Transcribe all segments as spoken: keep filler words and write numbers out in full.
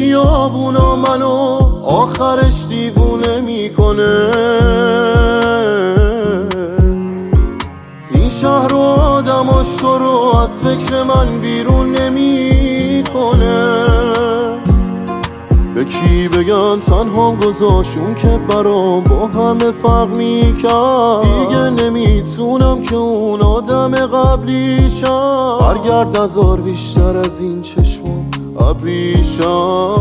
خیابونا منو آخرش دیوونه میکنه. این شهر و آدماش تو رو از فکر من بیرون نمیکنه. به کی بگم تنهام گذاشون که برام با همه فرق میکرد. دیگه نمیتونم که اون آدم قبلیشم. برگرد نزار بیشتر از این چشمم ابریشم.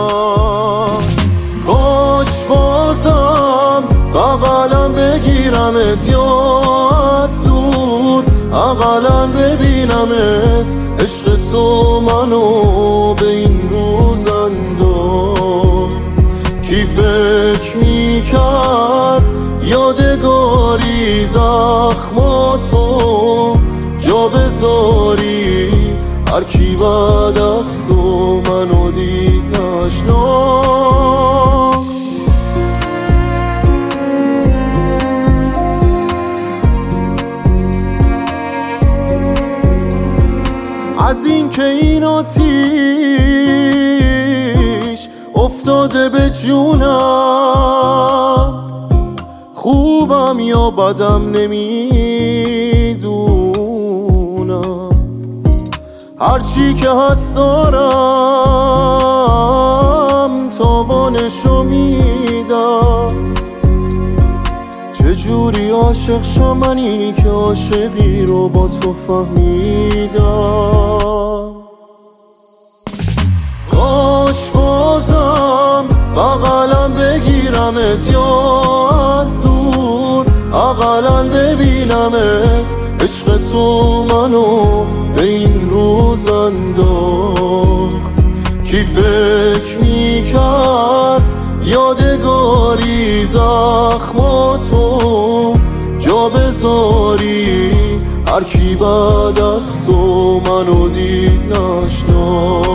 کاش بازم بغلم بگیرمت یا از دور اقلا ببینمت. عشق تو منو به این روز انداخت. کی فکر میکرد یادگاری زخماتو جا بذاری. هر کی بعد از تو منو دید نشناخت. از این که این آتیش افتاده به جونم، خوبم یا بدم نمیدونم. هرچی که هست دارم تاوانشو میدم. چجوری عاشق شم منی که عاشقی رو با تو فهمیدم. کاش بازم بغلم بگیرمت یا از دور اقلا ببینمت. عشق تو منو به این روز انداخت. کی فکر میکرد یادگاری زخماتو جا بذاری. هر کی بعد از تو منو دید نشناخت.